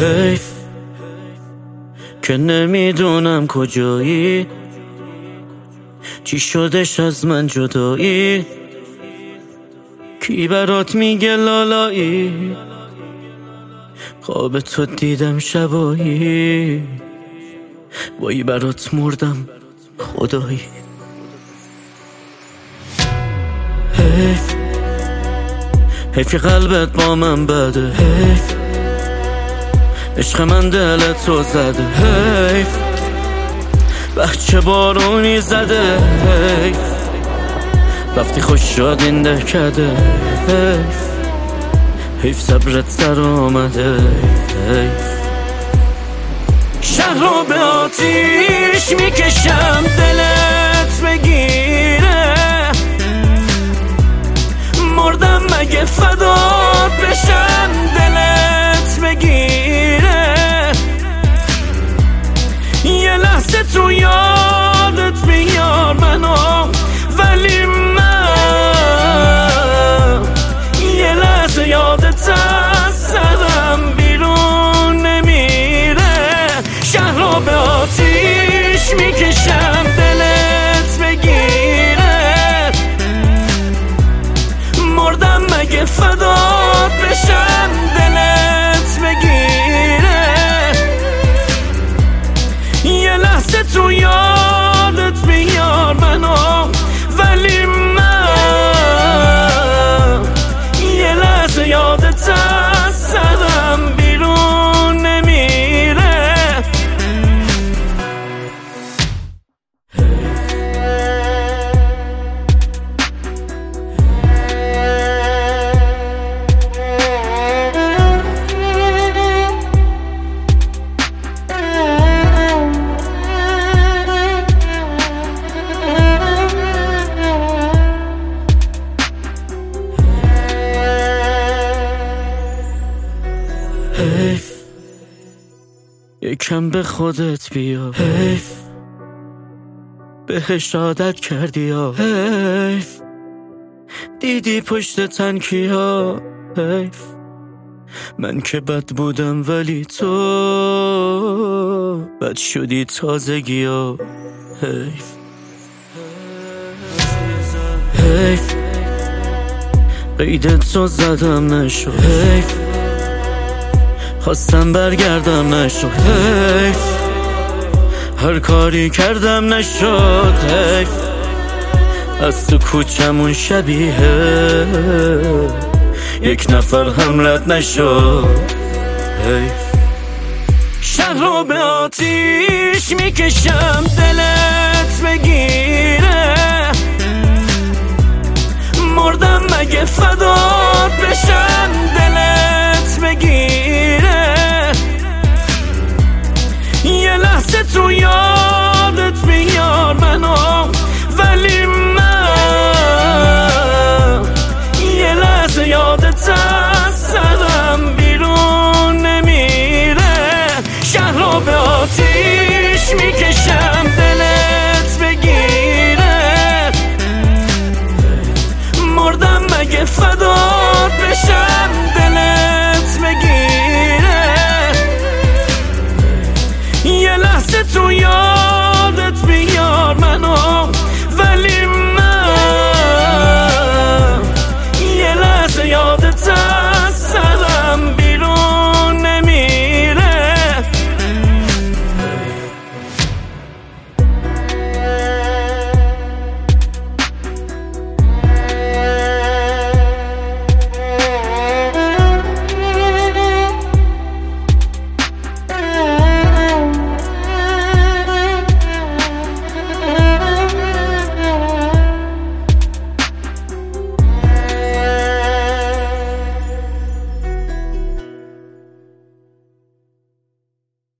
حیف که نمیدونم کجایی، چی شدش از من جدایی، کی برات میگه لالایی، خواب تو دیدم شبایی، وای برات مردم خدایی. حیف که قلبت با من بده، حیف عشق من دلت رو زده، حیف بچه بارونی زده، حیف رفتی خوش شد این دهکده، حیف صبرت سر آمده، حیف شهر رو به آتیش میکشم دلت بگیره، مردم مگه فدات بشم دلت بگیره، یه لحظه تو یادت بیار منو، ولی من یه لحظه یادت از سرم بیرون نمیره. شهر رو به آتیش میکشم دلت بگیره، مردم مگه فدات بشم دلت بگیره، یه لحظه تو یادت بیار منو، ولی من یه لحظه یادت از سرم بیرون نمیره. حیف یکم به خودت بیا، حیف بهش عادت کردی یا، حیف دیدی پشت تنکی ها، حیف من که بد بودم ولی تو بد شدی تازگی ها، حیف حیف قیدت رو زدم نشد، حیف خواستم برگردم نشد، حیف هر کاری کردم نشد، حیف از تو کوچمون شبیه یک نفر هم رد نشد، حیف شهر رو به آتیش میکشم دلت بگیره، مردم مگه فدات بشم